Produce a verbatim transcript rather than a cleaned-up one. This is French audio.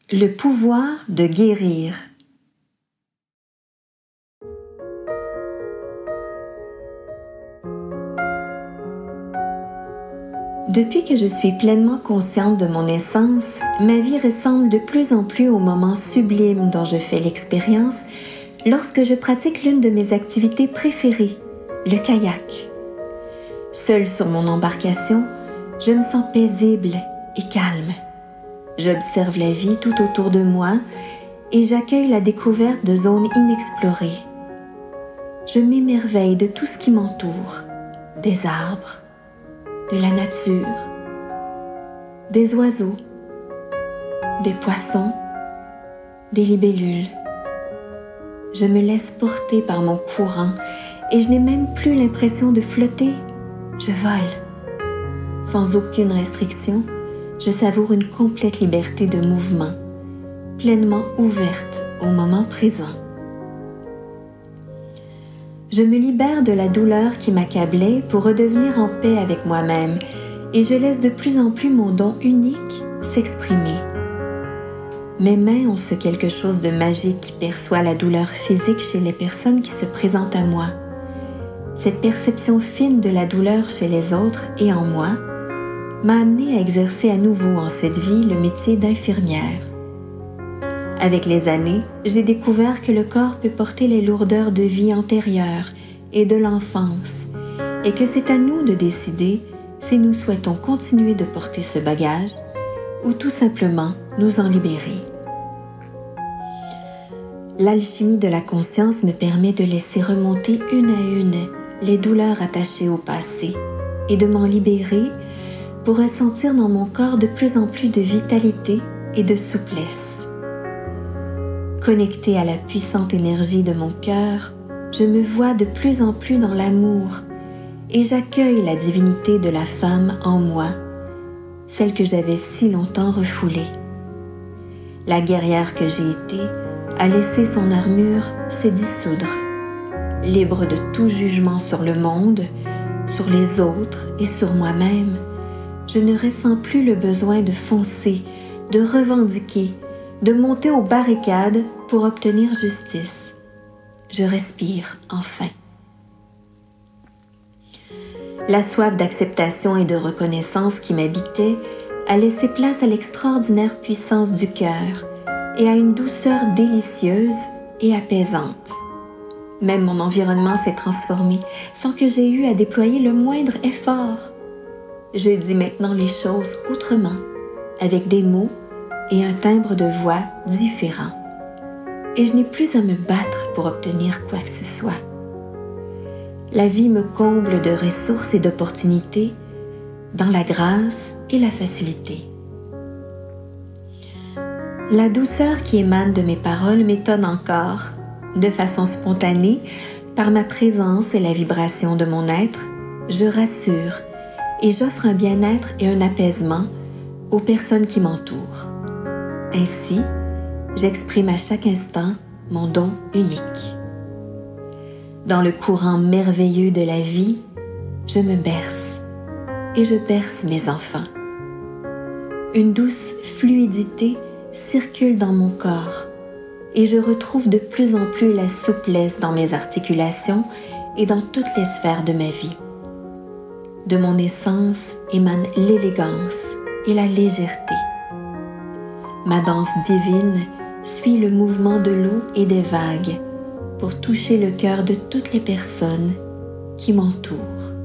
Le pouvoir de guérir. Depuis que je suis pleinement consciente de mon essence, ma vie ressemble de plus en plus au moment sublime dont je fais l'expérience lorsque je pratique l'une de mes activités préférées, le kayak. Seule sur mon embarcation, je me sens paisible et calme. J'observe la vie tout autour de moi et j'accueille la découverte de zones inexplorées. Je m'émerveille de tout ce qui m'entoure, des arbres, de la nature, des oiseaux, des poissons, des libellules. Je me laisse porter par mon courant et je n'ai même plus l'impression de flotter, je vole. Sans aucune restriction, je savoure une complète liberté de mouvement, pleinement ouverte au moment présent. Je me libère de la douleur qui m'accablait pour redevenir en paix avec moi-même et je laisse de plus en plus mon don unique s'exprimer. Mes mains ont ce quelque chose de magique qui perçoit la douleur physique chez les personnes qui se présentent à moi. Cette perception fine de la douleur chez les autres et en moi m'a amenée à exercer à nouveau en cette vie le métier d'infirmière. Avec les années, j'ai découvert que le corps peut porter les lourdeurs de vie antérieure et de l'enfance et que c'est à nous de décider si nous souhaitons continuer de porter ce bagage ou tout simplement nous en libérer. L'alchimie de la conscience me permet de laisser remonter une à une les douleurs attachées au passé et de m'en libérer pour ressentir dans mon corps de plus en plus de vitalité et de souplesse. Connectée à la puissante énergie de mon cœur, je me vois de plus en plus dans l'amour et j'accueille la divinité de la femme en moi, celle que j'avais si longtemps refoulée. La guerrière que j'ai été a laissé son armure se dissoudre, libre de tout jugement sur le monde, sur les autres et sur moi-même. Je ne ressens plus le besoin de foncer, de revendiquer, de monter aux barricades pour obtenir justice. Je respire enfin. La soif d'acceptation et de reconnaissance qui m'habitait a laissé place à l'extraordinaire puissance du cœur et à une douceur délicieuse et apaisante. Même mon environnement s'est transformé sans que j'aie eu à déployer le moindre effort. Je dis maintenant les choses autrement, avec des mots et un timbre de voix différent. Et je n'ai plus à me battre pour obtenir quoi que ce soit. La vie me comble de ressources et d'opportunités dans la grâce et la facilité. La douceur qui émane de mes paroles m'étonne encore. De façon spontanée, par ma présence et la vibration de mon être, je rassure et j'offre un bien-être et un apaisement aux personnes qui m'entourent. Ainsi, j'exprime à chaque instant mon don unique. Dans le courant merveilleux de la vie, je me berce et je berce mes enfants. Une douce fluidité circule dans mon corps et je retrouve de plus en plus la souplesse dans mes articulations et dans toutes les sphères de ma vie. De mon essence émane l'élégance et la légèreté. Ma danse divine suit le mouvement de l'eau et des vagues pour toucher le cœur de toutes les personnes qui m'entourent.